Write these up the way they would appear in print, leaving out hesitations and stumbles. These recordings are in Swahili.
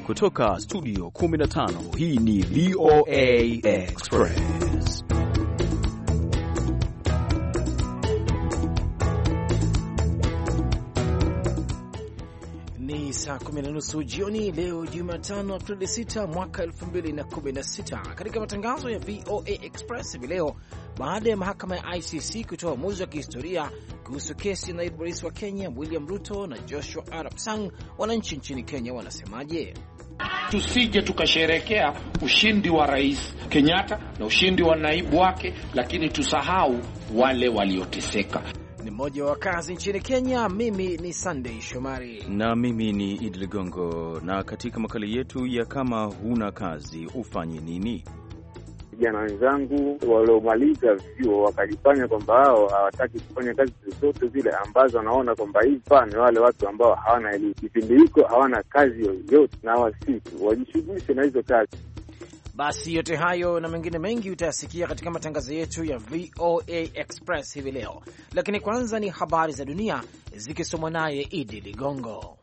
Kutoka studio 15, hii ni VOA Express. Ni saa 10:30 jioni leo Jumatano Aprili 6 mwaka 2016. Katika matangazo ya VOA Express hivi leo, baada ya mahakama ya ICC kutoa uamuzi wa kihistoria kuhusu kesi ya naibu rais wa Kenya William Ruto na Joshua Arap Sang, wananchi nchini Kenya wanasemaje? Tusije tukasherekea ushindi wa Rais Kenyatta na ushindi wa naibu wake, lakini tusahau wale walioteseka. Ni mmoja wa wakazi nchini Kenya. Mimi ni Sunday Shomari na mimi ni Idi Ligongo, na katika makala yetu ya kama huna kazi ufanye nini, vijana wenzangu waliomaliza vyuo wakajifanya kwamba hao hawataki kufanya kazi zozote zile ambazo wanaona kwamba hivi ni wale watu ambao hawana elimu, kipindi hiko hawana kazi yoyote, na wasitu wajishughulishe na hizo kazi. Basi yote hayo na mengine mengi utayasikia katika matangazo yetu ya VOA Express hivi leo, lakini kwanza ni habari za dunia zikisomwa naye Idi Ligongo.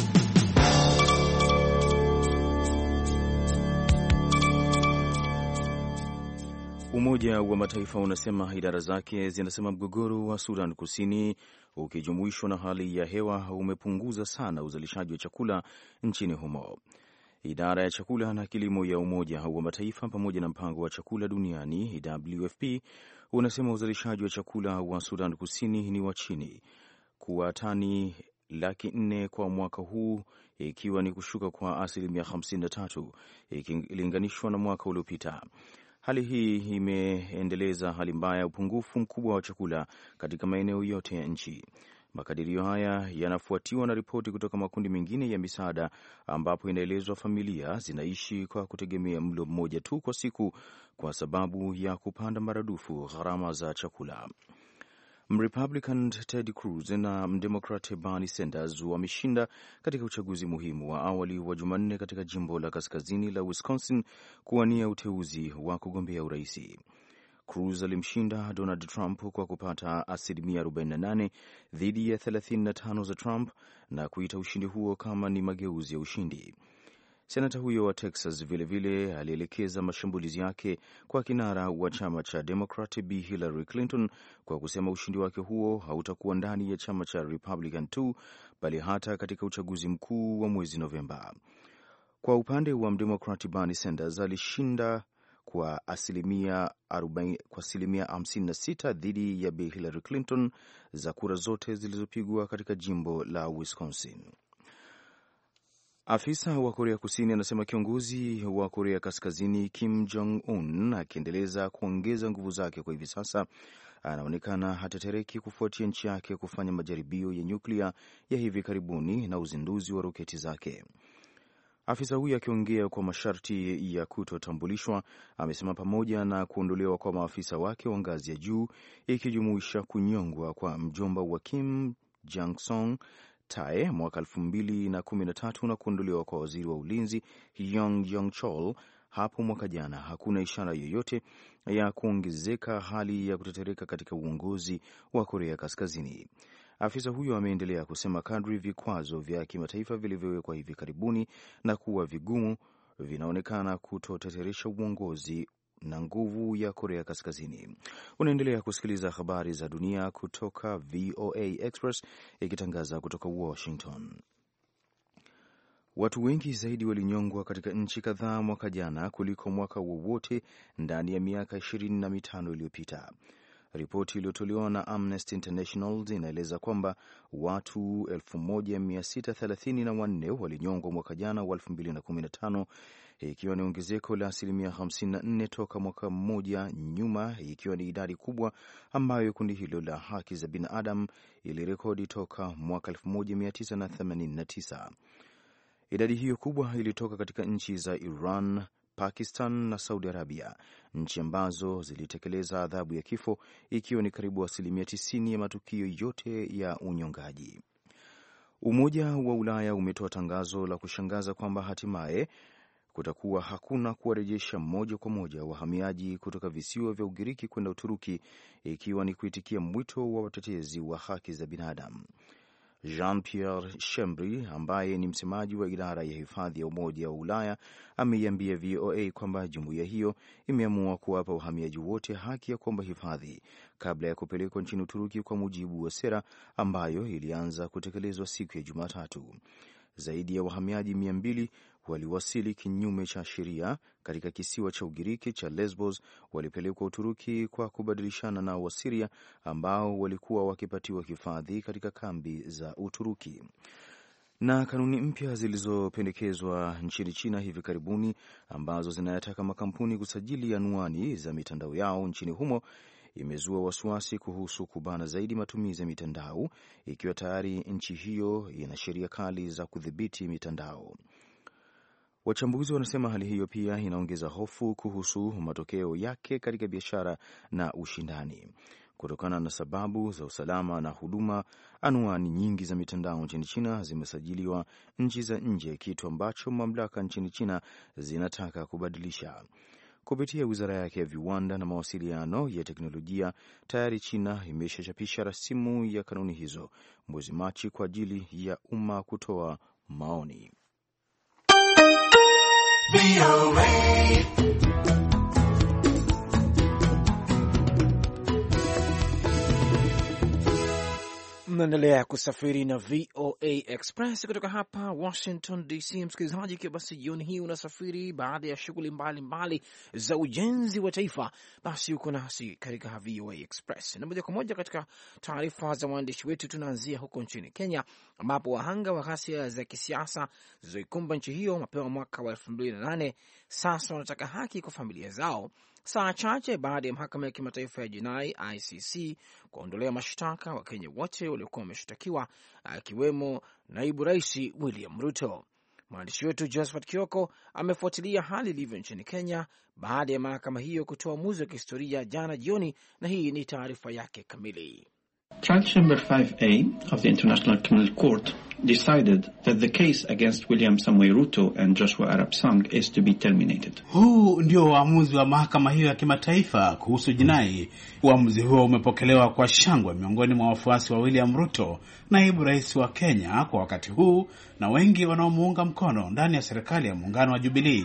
Umoja wa Mataifa unasema idara zake zinasema mgogoro wa Sudan Kusini ukijumuishwa na hali ya hewa umepunguza sana uzalishaji wa chakula nchini humo. Idara ya chakula na kilimo ya Umoja wa Mataifa pamoja na mpango wa chakula duniani WFP unasema uzalishaji wa chakula wa Sudan Kusini ni wa chini kwa tani 400,000 kwa mwaka huu, ikiwa ni kushuka kwa asilimia 53 ikilinganishwa na mwaka uliopita. Hali hii imeendeleza hali mbaya ya upungufu mkubwa wa chakula katika maeneo yote ya nchi. Makadirio haya yanafuatiwa na ripoti kutoka makundi mengine ya misaada ambapo inaelezwa familia zinaishi kwa kutegemea mlo mmoja tu kwa siku kwa sababu ya kupanda maradufu gharama za chakula. Mrepublican Ted Cruz na Mdemocrat Bernie Sanders wameshinda katika uchaguzi muhimu wa awali wa Jumanne katika jimbo la kaskazini la Wisconsin kuwania uteuzi wa kugombea uraisi. Cruz alimshinda Donald Trump kwa kupata asilimia 48 dhidi ya 35 za Trump na kuita ushindi huo kama ni mageuzi ya ushindi. Senata huyo wa Texas vilevile alielekeza mashambulizi yake kwa kinara wa chama cha Democrat Bi Hillary Clinton kwa kusema ushindi wake huo hautakuwa ndani ya chama cha Republican tu bali hata katika uchaguzi mkuu wa mwezi Novemba. Kwa upande wa Mdemocrat, Bernie Sanders alishinda kwa asilimia 56 dhidi ya Bi Hillary Clinton za kura zote zilizopigwa katika jimbo la Wisconsin. Afisa wa Korea Kusini anasema kiongozi wa Korea Kaskazini Kim Jong-un akiendeleza kuongeza nguvu zake kwa hivi sasa anaonekana hatetereki kufuatia nchi yake kufanya majaribio ya nyuklia ya hivi karibuni na uzinduzi wa roketi zake. Afisa huyo akiongea kwa masharti ya kutotambulishwa amesema pamoja na kuondolewa kwa maafisa wake wa ngazi ya juu ikijumuisha kunyongwa kwa mjomba wa Kim Jong-song Tae mwaka 2013 na kuondolewa kwa waziri wa ulinzi Yong Yong-chol hapo mwaka jana, hakuna ishara yoyote ya kuongezeka hali ya kutetereka katika uongozi wa Korea Kaskazini. Afisa huyo ameendelea kusema kadri vikwazo vya kimataifa vilivyowekwa hivi karibuni na kuwa vigumu vinaonekana kutoteteresha uongozi na nguvu ya Korea Kaskazini. Unaendelea kusikiliza habari za dunia kutoka VOA Express ikitangaza kutoka Washington. Watu wengi zaidi walinyongwa katika nchi kadhaa mwaka jana kuliko mwaka wowote ndani ya miaka 25 iliyopita. Ripoti iliyotolewa na Amnesty International inaeleza kwamba watu 1634 walinyongwa mwaka jana wa 2015, ikiwa ni ongezeko la asilimia 54 toka mwaka mmoja nyuma, ikiwa ni idadi kubwa ambayo kundi hilo la haki za binadamu ilirekodi toka mwaka 1989. Idadi hiyo kubwa ilitoka katika nchi za Iran, Pakistan na Saudi Arabia, nchi ambazo zilitekeleza adhabu ya kifo, ikiwa ni karibu asilimia 90 ya matukio yote ya unyongaji. Umoja wa Ulaya umetoa tangazo la kushangaza kwamba hatimaye kutakuwa hakuna kuwarejesha moja kwa moja wahamiaji kutoka visiwa vya Ugiriki kwenda Uturuki, ikiwa ni kuitikia mwito wa watetezi wa haki za binadamu. Jean-Pierre Chambry ambaye ni msemaji wa idara ya hifadhi ya Umoja wa Ulaya ameiambia VOA kwamba jumuiya hiyo imeamua kuwapa wahamiaji wote haki ya kuomba hifadhi kabla ya kupelekwa nchini Uturuki kwa mujibu wa sera ambayo ilianza kutekelezwa siku ya Jumatatu. Zaidi ya wahamiaji 200 waliwasili kinyume cha sheria katika kisiwa cha Ugiriki cha Lesbos walipelekwa Uturuki kwa kubadilishana na Wasiria ambao walikuwa wakipatiwa hifadhi katika kambi za Uturuki. Na kanuni mpya zilizopendekezwa nchini China hivi karibuni ambazo zinayataka makampuni kusajili anwani za mitandao yao nchini humo imezua wasiwasi kuhusu kubana zaidi matumizi ya mitandao, ikiwa tayari nchi hiyo ina sheria kali za kudhibiti mitandao. Wachambuzi wanasema hali hiyo pia inaongeza hofu kuhusu matokeo yake katika biashara na ushindani. Kutokana na sababu za usalama na huduma, anwani nyingi za mitandao nchini China zimesajiliwa nchi za nje, kitu ambacho mamlaka nchini China zinataka kubadilisha. Kupitia wizara yake ya viwanda na mawasiliano ya teknolojia, tayari China imeshachapisha rasimu ya kanuni hizo mwezi Machi kwa ajili ya umma kutoa maoni. Mnaendelea kusafiri na VOA Express kutoka hapa Washington DC. Msikilizaji, ikiwa basi jioni hii unasafiri baada ya shughuli mbalimbali za ujenzi wa taifa, basi uko nasi katika VOA Express. Na moja kwa moja katika taarifa za waandishi wetu, tunaanzia huko nchini Kenya, ambapo wahanga wa ghasia za kisiasa zilizoikumba nchi hiyo mapema mwaka wa 2008 sasa wanataka haki kwa familia zao, saa chache baada ya mahakama ya kimataifa ya jinai ICC kuondolea mashtaka wa Kenya wote waliokuwa wameshtakiwa, akiwemo naibu rais William Ruto. Mwandishi wetu Josephat Kioko amefuatilia hali ilivyo nchini Kenya baada ya mahakama hiyo kutoa uamuzi wa kihistoria jana jioni, na hii ni taarifa yake kamili. Trial Chamber 5A of the International Criminal Court decided that the case against William Samoei Ruto and Joshua Arap Sang is to be terminated. Huu ndio uamuzi wa mahakama hiyo ya kimataifa kuhusu jinai. Uamuzi huo umepokelewa kwa shangwe miongoni mwa wafuasi wa William Ruto, naibu rais wa Kenya kwa wakati huu, na wengi wanaomuunga mkono ndani ya serikali ya muungano wa Jubilee.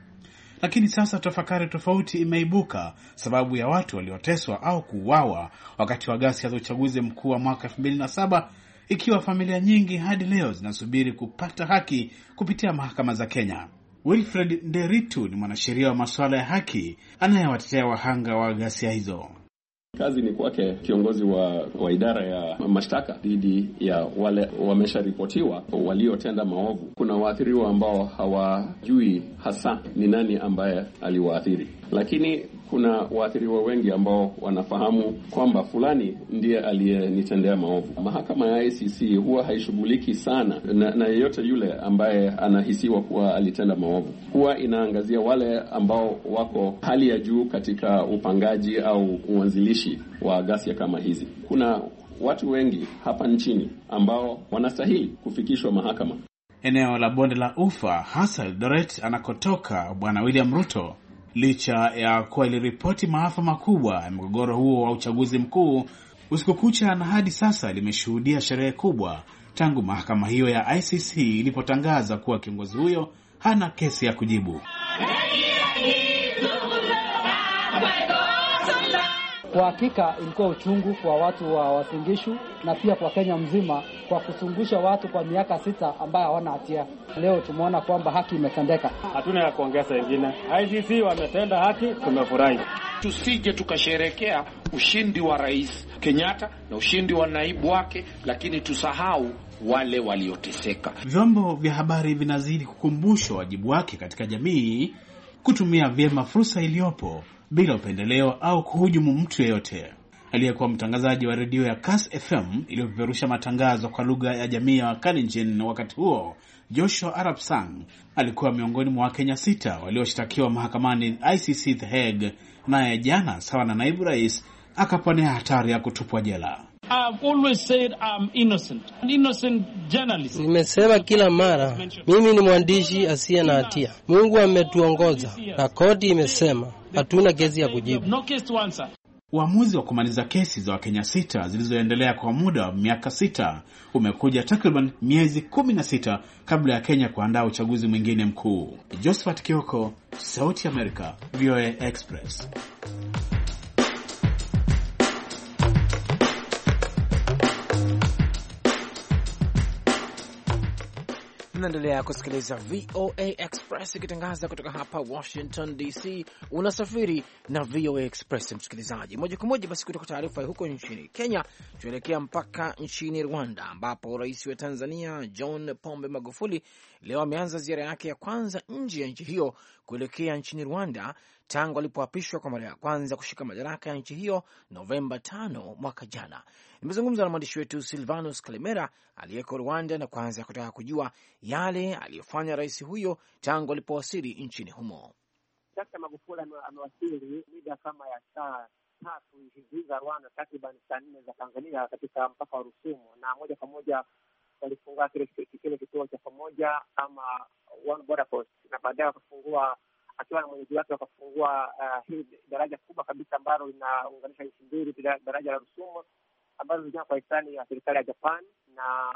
Lakini sasa tafakari tofauti imeibuka, sababu ya watu walioteswa au kuuawa wakati wa ghasia za uchaguzi mkuu wa mwaka 2007, ikiwa familia nyingi hadi leo zinasubiri kupata haki kupitia mahakama za Kenya. Wilfred Nderitu ni mwanasheria wa masuala ya haki anayewatetea wahanga wa ghasia hizo. Kazi ni kwake kiongozi wa idara ya mashtaka dhidi ya wale wamesharipotiwa waliotenda maovu. Kuna waathiriwa ambao hawajui hasa ni nani ambaye aliwaathiri, lakini kuna waathiriwa wengi ambao wanafahamu kwamba fulani ndiye aliyenitendea maovu. Mahakama ya ICC huwa haishughuliki sana na yeyote yule ambaye anahisiwa kuwa alitenda maovu. Huwa inaangazia wale ambao wako hali ya juu katika upangaji au uanzilishi wa ghasia kama hizi. Kuna watu wengi hapa nchini ambao wanastahili kufikishwa mahakama. Eneo la Bonde la Ufa, hasa Eldoret anakotoka Bwana William Ruto, licha ya kuwa iliripoti maafa makubwa ya mgogoro huo wa uchaguzi mkuu usiku kucha, na hadi sasa limeshuhudia sherehe kubwa tangu mahakama hiyo ya ICC ilipotangaza kuwa kiongozi huyo hana kesi ya kujibu. Kwa hakika ilikuwa uchungu kwa watu wa Uasin Gishu na pia kwa Kenya mzima kwa kusungusha watu kwa miaka 6 ambao hawana hatia. Leo tumeona kwamba haki imetendeka. Hatuna ya kuongeza wengine. ICC wametenda haki, tumefurahi. Tusije tukasherekea ushindi wa Rais Kenyatta na ushindi wa naibu wake, lakini tusahau wale walioteseka. Vyombo vya habari vinazidi kukumbushwa wajibu wake katika jamii, kutumia vyema fursa iliyopo bila upendeleo au kuhujumu mtu yeyote. Aliyekuwa mtangazaji wa redio ya Kass FM iliyopeperusha matangazo kwa lugha ya jamii ya Kalenjin wakati huo, Joshua Arap Sang alikuwa miongoni mwa Wakenya 6 walioshtakiwa mahakamani ICC The Hague, naye jana sawa na naibu rais akaponea hatari ya kutupwa jela. I've always said I'm innocent. An innocent journalist. Nimesema kila mara mimi ni mwandishi asiye na hatia. Mungu ametuongoza na koti imesema hatuna kesi ya kujibu. No case to answer. Uamuzi wa kumaliza kesi za Wakenya 6 zilizoendelea kwa muda wa miaka 6 umekuja takriban miezi 16 kabla ya Kenya kuandaa uchaguzi mwingine mkuu. Josephat Kioko, Sauti ya Amerika, VOA Express. Unaendelea kusikiliza VOA Express ikitangaza kutoka hapa Washington DC. Unasafiri na VOA Express msikilizaji, moja kwa moja. Basi kutoka taarifa huko nchini Kenya tuelekea mpaka nchini Rwanda, ambapo rais wa Tanzania John Pombe Magufuli leo ameanza ziara yake ya kwanza nje ya nchi hiyo kuelekea nchini Rwanda tangu alipoapishwa kwa mara ya kwanza kushika madaraka ya nchi hiyo Novemba 5 mwaka jana. Nimezungumza na mwandishi wetu Silvanus Kalemera aliyeko Rwanda na kwanza kutaka kujua yale aliyofanya rais huyo tangu alipowasili nchini humo. Dkt. Magufuli amewasili mida kama ya saa 3 hivi za Rwanda, takriban saa 4 za Tanzania, katika mpaka wa Rusumo, na moja kwa moja walifungua kile kituo cha pamoja ama one border post, na baadaye wakafungua akiwa na mwenyeji wake wakafungua hii daraja kubwa kabisa ambalo linaunganisha nchi mbili, daraja la Rusumo ambalo lijengwa kwa hisani ya serikali ya Japan, na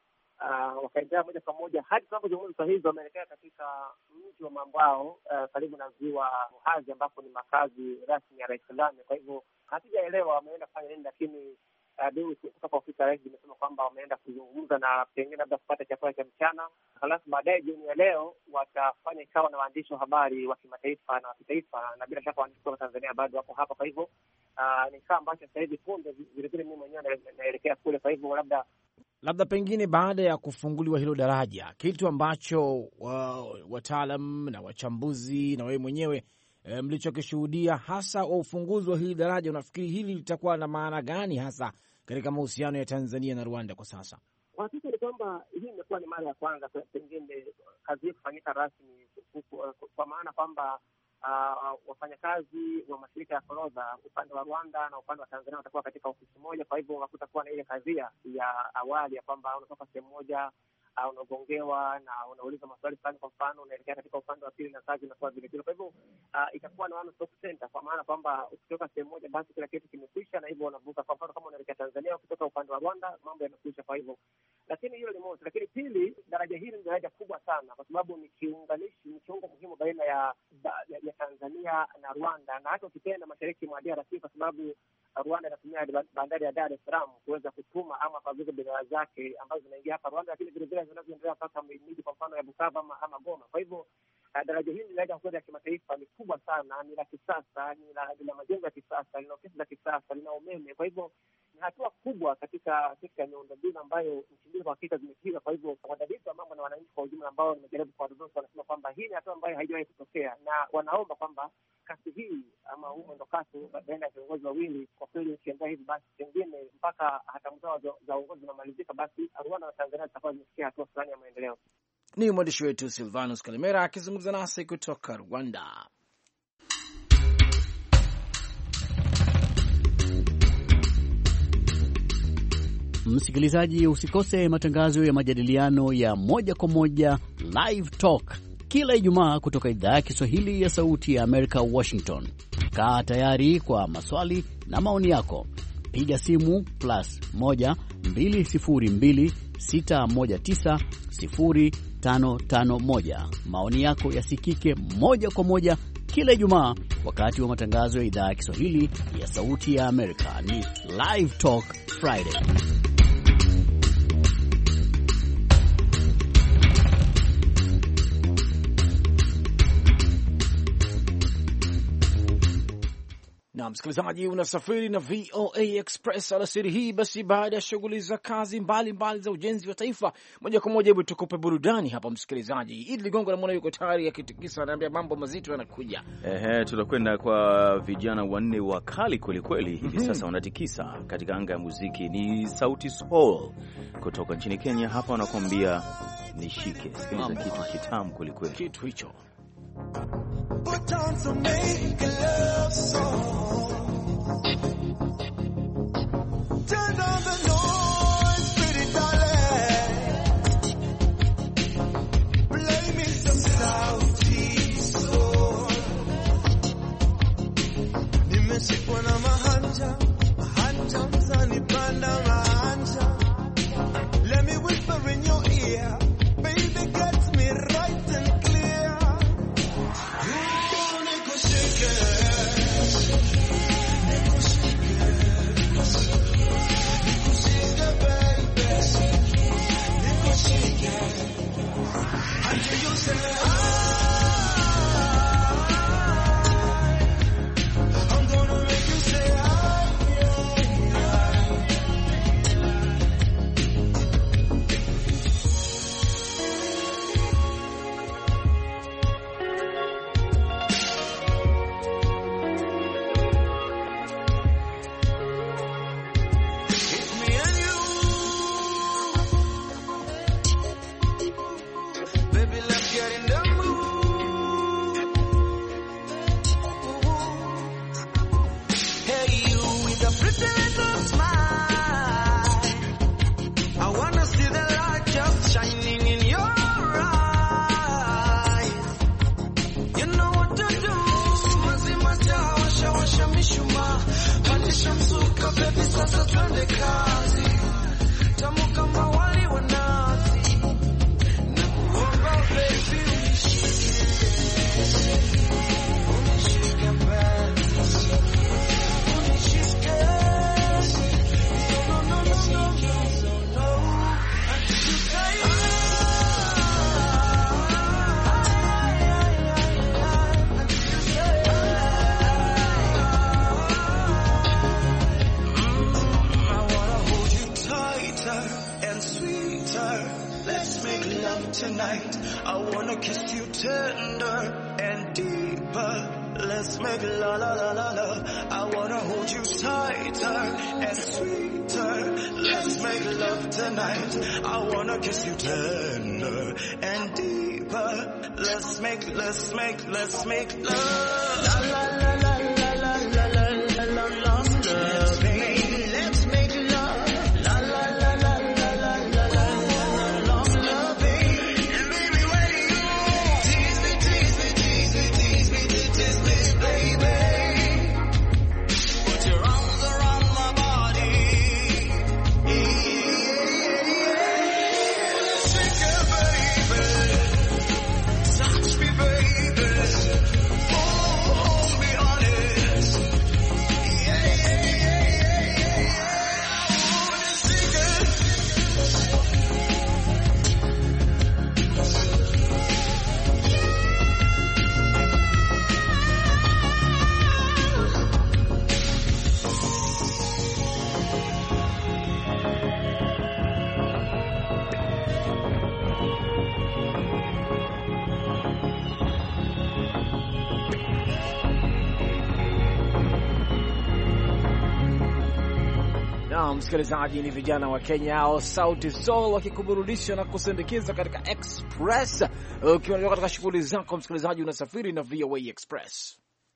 wakaendelea moja kwa moja hadi tunapozungumza hizo wameelekea katika mji wa Mambao karibu na ziwa Muhazi, ambapo ni makazi rasmi ya Rais Kagame. Kwa hivyo hatujaelewa wameenda kufanya nini, lakini duru kutoka ofisi ya rais imesema kwamba wameenda kuzungumza na pengine labda kupata chakula cha mchana, halafu baadaye jioni ya leo watafanya kikao na waandishi wa habari wa kimataifa na wa kitaifa, na bila shaka waandishi wa Tanzania bado wako hapa. Kwa hivyo ni kama ambacho sasa hivi punde vile vile mimi mwenyewe naelekea kule. Kwa hivyo labda pengine baada ya kufunguliwa hilo daraja, kitu ambacho wataalam na wachambuzi na wewe mwenyewe mlichokishuhudia hasa wa ufunguzi wa hili daraja, unafikiri hili litakuwa na maana gani hasa katika mahusiano ya Tanzania na Rwanda kwa sasa? Kwa hakika ni kwamba hii imekuwa ni mara ya kwanza pengine kazi hii kufanyika rasmi, kwa maana kwamba wafanyakazi wa mashirika ya forodha upande wa Rwanda na upande wa Tanzania watakuwa katika ofisi moja. Kwa hivyo hakutakuwa na ile kadhia ya awali ya kwamba unatoka sehemu moja unagongewa na unauliza maswali fulani, kwa mfano unaelekea katika upande wa pili na kazi inakuwa vile vile. Kwa hivyo itakuwa na one stop center, kwa maana kwamba ukitoka sehemu moja basi kila kitu kimekwisha, na hivyo unavuka. Kwa mfano kama unaelekea Tanzania ukitoka upande wa Rwanda mambo yamekwisha. Kwa hivyo lakini hilo ni moja, lakini pili, daraja hili ni daraja kubwa sana kwa sababu ni kiunganishi, ni kiungo muhimu baina ya Tanzania na Rwanda, na hata ukipenda mashariki mwa DRC, kwa sababu Rwanda inatumia bandari ya Dar es Salaam kuweza kutuma ama kuagiza bidhaa zake ambazo zinaingia hapa Rwanda, lakini vile vile zinazoendelea mpaka miji kwa mfano ya Bukavu ama Goma. Kwa hivyo daraja hili ni daraja ya kimataifa, ni kubwa sana, ni la kisasa, ni la majengo ya kisasa, lina ofisi za kisasa, lina umeme. Kwa hivyo ni hatua kubwa katika miundombinu ambayo nchi mbili kwa hakika zimepiga. Kwa hivyo wadadisi wa mambo na wananchi kwa ujumla ambao nimejaribu kuwadadisi wanasema kwamba hii ni hatua ambayo haijawahi kutokea, na wanaomba kwamba kasi hii ama huu mwendo kasi baina ya viongozi wawili kwa kweli ukiendelea hivi, basi pengine mpaka hatamu zao za uongozi zinamalizika, basi Rwanda na Tanzania zitakuwa zimefikia hatua fulani ya maendeleo. Ni mwandishi wetu Silvanus Kalemera akizungumza nasi kutoka Rwanda. Msikilizaji, usikose matangazo ya majadiliano ya moja kwa moja Live Talk kila Ijumaa kutoka idhaa ya Kiswahili ya Sauti ya Amerika, Washington. Kaa tayari kwa maswali na maoni yako. Piga simu +1 202 619 0551. Maoni yako yasikike moja kwa moja kila Ijumaa wakati wa matangazo ya idhaa ya Kiswahili ya Sauti ya Amerika. Ni Live Talk Friday. Na msikilizaji, unasafiri na VOA Express alasiri hii. Basi baada ya shughuli za kazi mbalimbali za ujenzi wa taifa, moja kwa moja hebu tukupe burudani hapa msikilizaji. Idi Ligongo na mwana yuko tayari akitikisa, anaambia mambo mazito yanakuja. Tutakwenda kwa vijana wanne wakali kweli kweli hivi sasa wanatikisa katika anga ya muziki. Ni Sauti Sol kutoka nchini Kenya, hapa wanakuambia nishike. Sikiliza kitu kitamu kweli kweli. Kitu hicho. Put on some make love song. Turn down the noise, pretty darling. Play me some Sauti Sol. Nimeshikwa na mahali love tonight. I wanna kiss you tender and deeper. Let's make love, la la la la. I wanna hold you tighter and sweeter. Let's make love tonight. I wanna kiss you tender and deeper. Let's make love. La la la la la la la la la la la. Let's make love. La la la la la la la la la la loving. And baby, when you tease me, baby, put your arms around my body. Shake it, baby. Touch me, baby. Hold me honest. Msikilizaji, ni vijana wa Kenya au Sauti Sol wakikuburudisha na kusindikiza katika Express. Ukiwa katika shughuli zako msikilizaji, unasafiri na VOA Express.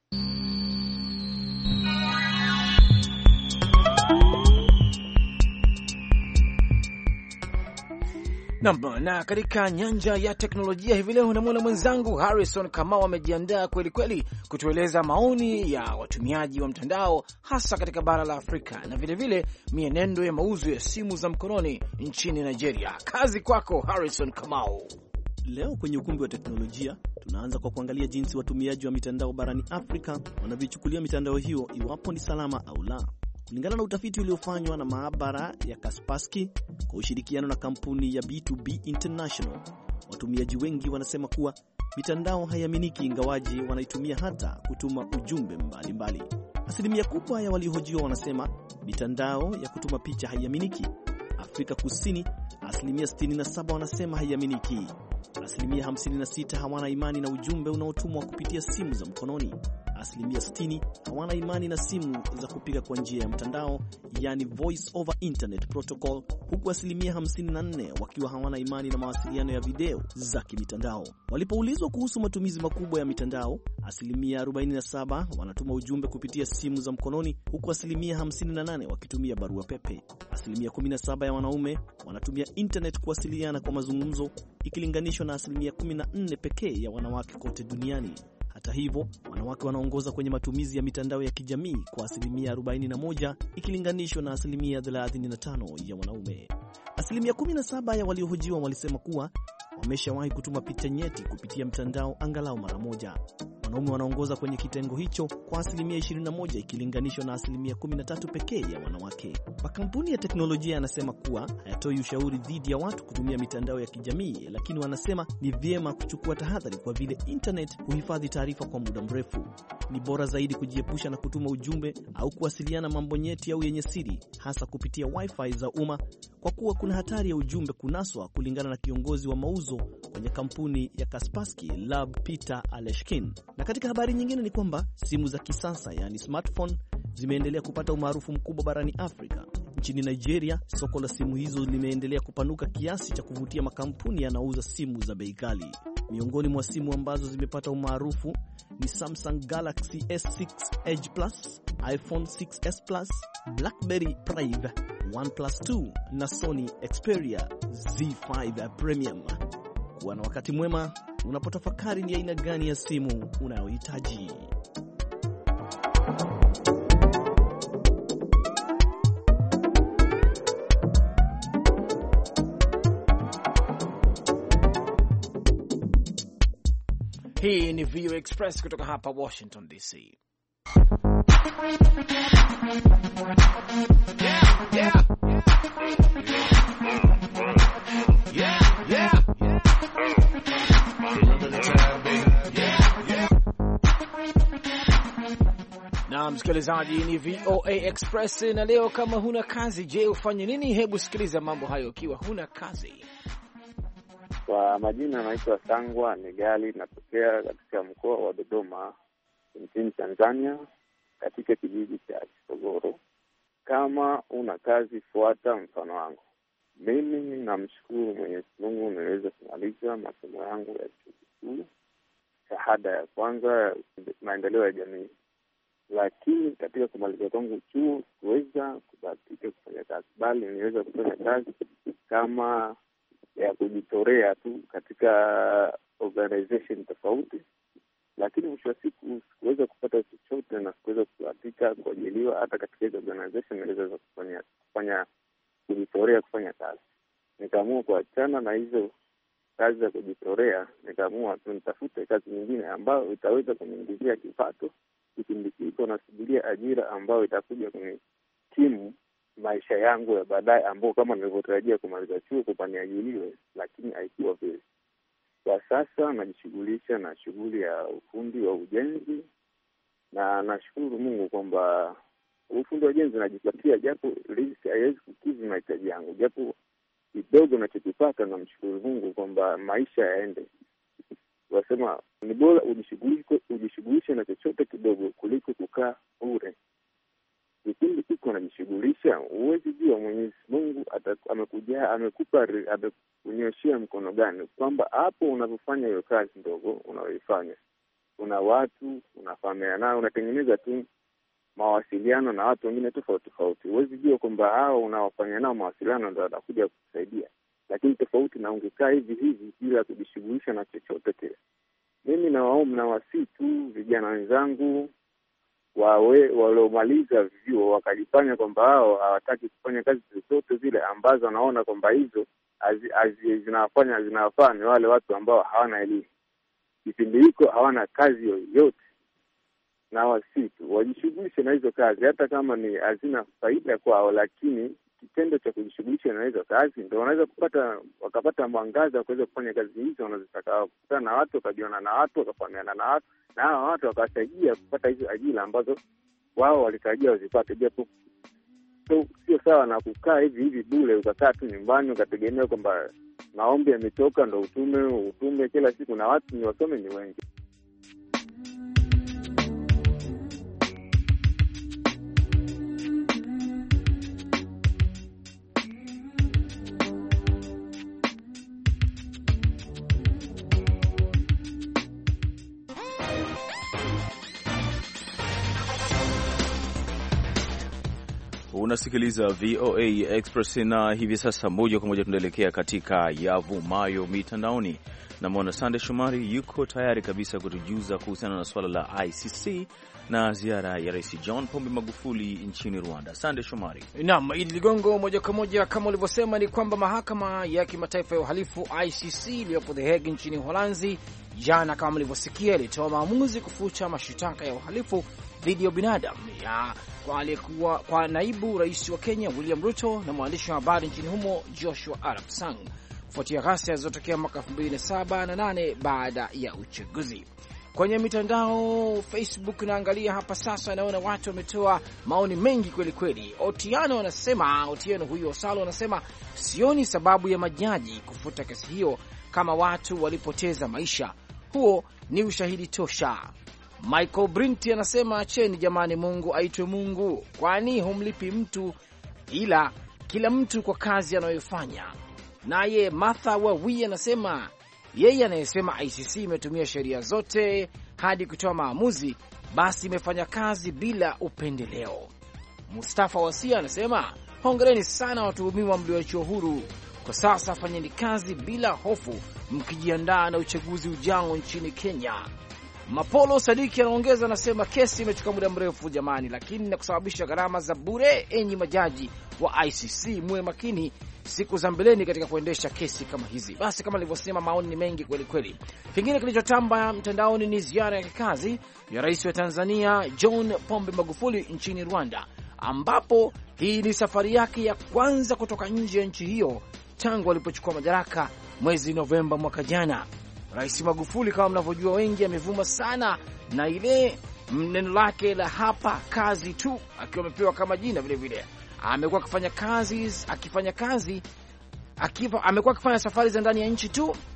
Na katika nyanja ya teknolojia hivi leo namwona mwenzangu Harrison Kamau amejiandaa kweli kweli kutueleza maoni ya watumiaji wa mtandao hasa katika bara la Afrika na vile vile mienendo ya mauzo ya simu za mkononi nchini Nigeria. Kazi kwako Harrison Kamau. Leo kwenye ukumbi wa teknolojia tunaanza kwa kuangalia jinsi watumiaji wa mitandao barani Afrika wanavyochukulia mitandao hiyo, iwapo ni salama au la. Kulingana na utafiti uliofanywa na maabara ya Kaspersky kwa ushirikiano na kampuni ya B2B International, watumiaji wengi wanasema kuwa mitandao haiaminiki, ingawaji wanaitumia hata kutuma ujumbe mbalimbali. Asilimia kubwa ya waliohojiwa wanasema mitandao ya kutuma picha haiaminiki. Afrika Kusini, asilimia 67 wanasema haiaminiki. Asilimia 56 hawana imani na ujumbe unaotumwa kupitia simu za mkononi. Asilimia 60 hawana imani na simu za kupiga kwa njia ya mtandao, yani Voice over Internet Protocol, huku asilimia 54 wakiwa hawana imani na mawasiliano ya video za kimitandao. Walipoulizwa kuhusu matumizi makubwa ya mitandao, asilimia 47 wanatuma ujumbe kupitia simu za mkononi, huku asilimia 58 wakitumia barua pepe. Asilimia 17 ya wanaume wanatumia internet kuwasiliana kwa mazungumzo, ikilinganishwa na asilimia 14 pekee ya wanawake kote duniani. Hata hivyo, wanawake wanaongoza kwenye matumizi ya mitandao ya kijamii kwa asilimia 41 ikilinganishwa na asilimia 35 ya wanaume. Asilimia 17 ya waliohojiwa walisema kuwa wameshawahi kutuma picha nyeti kupitia mtandao angalau mara moja. Wanaume wanaongoza kwenye kitengo hicho kwa asilimia 21 ikilinganishwa na asilimia 13 pekee ya wanawake. Makampuni ya teknolojia yanasema kuwa hayatoi ushauri dhidi ya watu kutumia mitandao ya kijamii, lakini wanasema ni vyema kuchukua tahadhari kwa vile internet huhifadhi taarifa kwa muda mrefu. Ni bora zaidi kujiepusha na kutuma ujumbe au kuwasiliana mambo nyeti au yenye siri, hasa kupitia wifi za umma, kwa kuwa kuna hatari ya ujumbe kunaswa, kulingana na kiongozi wa mauzo kwenye kampuni ya Kaspersky Lab, Peter Aleshkin. Na katika habari nyingine ni kwamba simu za kisasa, yani smartphone, zimeendelea kupata umaarufu mkubwa barani Afrika. Nchini Nigeria, soko la simu hizo limeendelea kupanuka kiasi cha kuvutia makampuni yanauza simu za bei ghali. Miongoni mwa simu ambazo zimepata umaarufu ni Samsung Galaxy S6 Edge Plus, iPhone 6s Plus, BlackBerry Private, OnePlus 2 na Sony Xperia Z5 Premium. Kuwa na wakati mwema unapotafakari ni aina gani ya simu unayohitaji. Hii ni VOA Express kutoka hapa Washington DC. Na msikilizaji, ni VOA Express na leo kama huna kazi, je, ufanye nini? Hebu sikiliza mambo hayo ukiwa huna kazi. Kwa majina naitwa Sangwa Negali, natokea katika mkoa wa Dodoma nchini Tanzania, katika kijiji cha Kisogoro. Kama una kazi, fuata mfano wangu. Mimi namshukuru Mwenyezi Mungu niweza kumaliza masomo yangu ya chuo kikuu, shahada ya kwanza maendeleo ya jamii. Lakini katika kumaliza kwangu chuo kuweza kubahatika kufanya kazi, bali niweza kufanya kazi kama ya kujitolea tu katika organization tofauti, lakini mwisho wa siku sikuweza kupata chochote na sikuweza kubahatika kuajiliwa hata katika hizo organization niweza kufanya kujitolea kufanya kazi. Nikaamua kuachana na hizo kazi za kujitolea, nikaamua tu nitafute kazi nyingine ambayo itaweza kuniingizia kipato kipindi kiko nasubiria ajira ambayo itakuja kunikimu maisha yangu ya baadaye, ambao kama nilivyotarajia kumaliza chuo kupaniajiliwe, lakini haikuwa vile. Kwa sasa najishughulisha na shughuli ya ufundi wa ujenzi, na nashukuru Mungu kwamba ufundi wa ujenzi najipatia, japo haiwezi kukidhi mahitaji yangu, japo kidogo nachokipata, namshukuru Mungu kwamba maisha yaende. Wasema ni bora ujishughulishe na chochote kidogo kuliko kukaa bure. Kipindi kiko najishughulisha, huwezi jua Mwenyezi Mungu amekukunyoshia mkono gani, kwamba hapo unavyofanya hiyo kazi ndogo unaoifanya, kuna watu unafahamiana nao, unatengeneza tu mawasiliano na watu wengine tofauti. Huwezi jua kwamba hao unaofanya nao mawasiliano ndio watakuja kukusaidia, lakini tofauti na ungekaa hivi bila kujishughulisha na chochote kile. Mimi nawasihi tu vijana wenzangu waliomaliza vyuo wakajifanya kwamba hao hawataki kufanya kazi zote zile ambazo wanaona kwamba hizo zinawafanya wale watu ambao hawana elimu. Kipindi hiko hawana kazi yoyote, na wasihi tu wajishughulishe na hizo kazi, hata kama ni hazina faida kwao, lakini kitendo cha kujishughulisha na hizo kazi ndio wanaweza wakapata mwangaza wa kuweza kufanya kazi hizo wanazotaka, kukutana na watu, wakajiona na watu, wakafahamiana na watu, na hao watu wakawasaidia kupata hizo ajira ambazo wao walitarajia wazipate. Japo sio sawa na kukaa hivi bure, ukakaa tu nyumbani ukategemea kwamba maombi yametoka ndo utume kila siku, na watu ni wasome ni wengi. Unasikiliza VOA Express na hivi sasa moja kwa moja tunaelekea katika yavumayo mitandaoni. Na mwana Sande Shomari yuko tayari kabisa kutujuza kuhusiana na swala la ICC na ziara ya Rais John Pombe Magufuli nchini Rwanda. Sande Shomari. Naam, Idi Ligongo, moja kwa moja kama ulivyosema ni kwamba mahakama ya kimataifa ya uhalifu ICC iliyopo The Hague nchini Uholanzi jana, kama mlivyosikia, ilitoa maamuzi kufuta mashitaka ya uhalifu dhidi ya binadamu kwa naibu rais wa Kenya William Ruto na mwandishi wa habari nchini humo Joshua Arap Sang kufuatia ghasia zilizotokea mwaka 2007 na 2008 baada ya uchaguzi. Kwenye mitandao Facebook naangalia hapa sasa, naona watu wametoa maoni mengi kweli kweli. Otieno huyo Salo anasema sioni sababu ya majaji kufuta kesi hiyo kama watu walipoteza maisha, huo ni ushahidi tosha. Michael Brinti anasema acheni jamani, Mungu aitwe Mungu, kwani humlipi mtu ila kila mtu kwa kazi anayofanya. Naye Martha Wawi anasema yeye anayesema ICC imetumia sheria zote hadi kutoa maamuzi, basi imefanya kazi bila upendeleo. Mustafa Wasia anasema hongereni sana watuhumiwa mlioachiwa huru, kwa sasa fanyeni kazi bila hofu mkijiandaa na uchaguzi ujao nchini Kenya. Mapolo Sadiki anaongeza, anasema kesi imechukua muda mrefu jamani, lakini na kusababisha gharama za bure. Enyi majaji wa ICC muwe makini siku za mbeleni katika kuendesha kesi kama hizi. Basi kama nilivyosema, maoni ni mengi kweli kweli. Kingine kilichotamba mtandaoni ni ziara ya kikazi ya rais wa Tanzania John Pombe Magufuli nchini Rwanda, ambapo hii ni safari yake ya kwanza kutoka nje ya nchi hiyo tangu alipochukua madaraka mwezi Novemba mwaka jana. Rais Magufuli kama mnavyojua wengi amevuma sana na ile neno lake la hapa kazi tu, akiwa amepewa kama jina vile vile. Amekuwa akifanya safari za ndani ya nchi tu,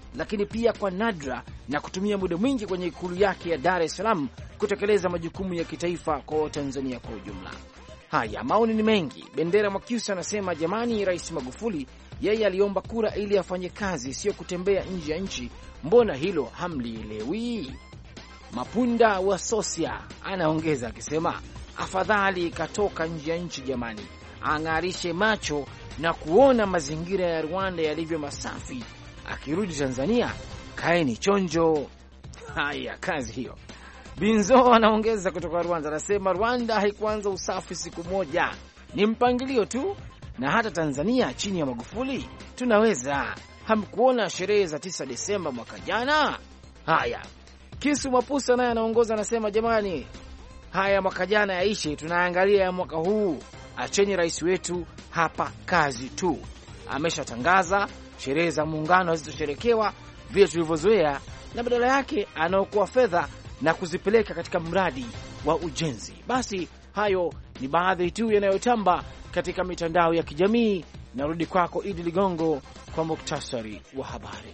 lakini pia kwa nadra na kutumia muda mwingi kwenye ikulu yake ya Dar es Salaam kutekeleza majukumu ya kitaifa kwa Watanzania kwa ujumla. Haya, maoni ni mengi. Bendera Mwakyusa anasema jamani, Rais Magufuli yeye aliomba kura ili afanye kazi, sio kutembea nje ya nchi. Mbona hilo hamlielewi? Mapunda wa Sosia anaongeza akisema afadhali katoka nje ya nchi jamani, ang'arishe macho na kuona mazingira ya Rwanda yalivyo masafi, akirudi Tanzania kaeni chonjo. Haya, kazi hiyo. Binzo anaongeza kutoka Rwanda, anasema Rwanda haikuanza usafi siku moja, ni mpangilio tu, na hata Tanzania chini ya Magufuli tunaweza. Hamkuona sherehe za 9 Desemba mwaka jana? Haya, Kisu Mapusa naye anaongoza, anasema jamani, haya mwaka jana yaishe, tunaangalia ya mwaka huu. Acheni rais wetu hapa kazi tu. Ameshatangaza sherehe za muungano hazitosherekewa vile tulivyozoea, na badala yake anaokoa fedha na kuzipeleka katika mradi wa ujenzi. Basi hayo ni baadhi tu yanayotamba katika mitandao ya kijamii. Narudi kwako Idi Ligongo kwa muktasari wa habari.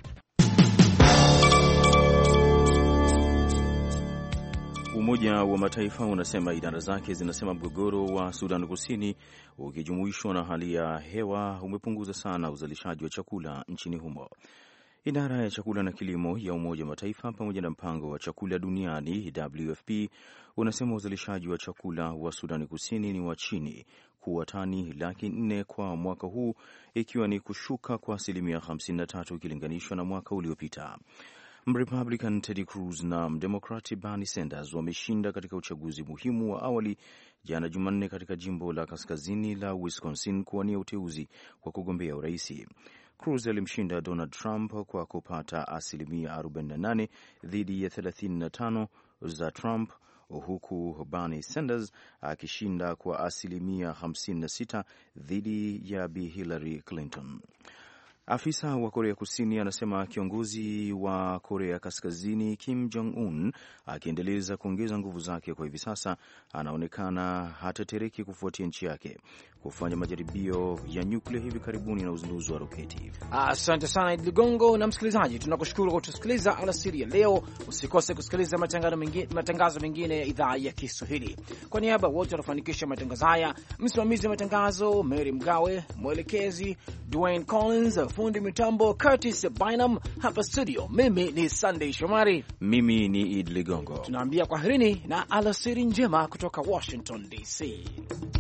Umoja wa Mataifa unasema idara zake zinasema mgogoro wa Sudan Kusini ukijumuishwa na hali ya hewa umepunguza sana uzalishaji wa chakula nchini humo. Idara ya chakula na kilimo ya Umoja wa Mataifa pamoja na mpango wa chakula duniani WFP unasema uzalishaji wa chakula wa Sudan Kusini ni wa chini kuwa tani 400,000 kwa mwaka huu, ikiwa ni kushuka kwa 53% ikilinganishwa na mwaka uliopita. Mrepublican Ted Cruz na Mdemokrati Bernie Sanders wameshinda katika uchaguzi muhimu wa awali jana Jumanne katika jimbo la kaskazini la Wisconsin kuwania uteuzi kwa kugombea uraisi. Cruz alimshinda Donald Trump kwa kupata 48% dhidi ya 35% za Trump, huku Bernie Sanders akishinda kwa 56% dhidi ya Bi Hillary Clinton. Afisa wa Korea Kusini anasema kiongozi wa Korea Kaskazini Kim Jong-un akiendeleza kuongeza nguvu zake kwa hivi sasa anaonekana hatetereki kufuatia nchi yake kufanya majaribio ya nyuklia hivi karibuni na uzinduzi wa roketi. Asante sana Idi Ligongo. Na msikilizaji, tunakushukuru kwa kutusikiliza alasiri ya leo. Usikose kusikiliza matangazo mengine ya idhaa ya Kiswahili. Kwa niaba wote wanafanikisha matangazo haya, msimamizi wa matangazo Mary Mgawe, mwelekezi Dwayne Collins, fundi mitambo Curtis Bynum, hapa studio mimi ni Sunday Shomari, mimi ni Idi Ligongo. Tunaambia kwaherini na alasiri njema kutoka Washington DC.